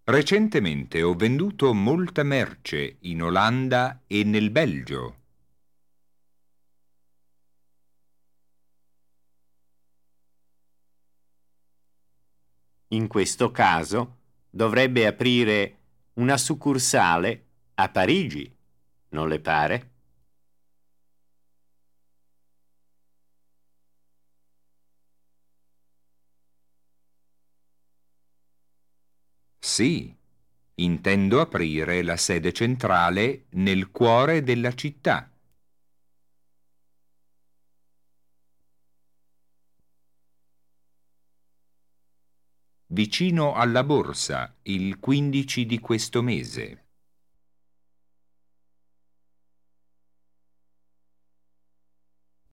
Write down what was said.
Recentemente ho venduto molta merce in Olanda e nel Belgio. In questo caso dovrebbe aprire una succursale a Parigi, non le pare? Sì, intendo aprire la sede centrale nel cuore della città. Vicino alla borsa, il 15 di questo mese.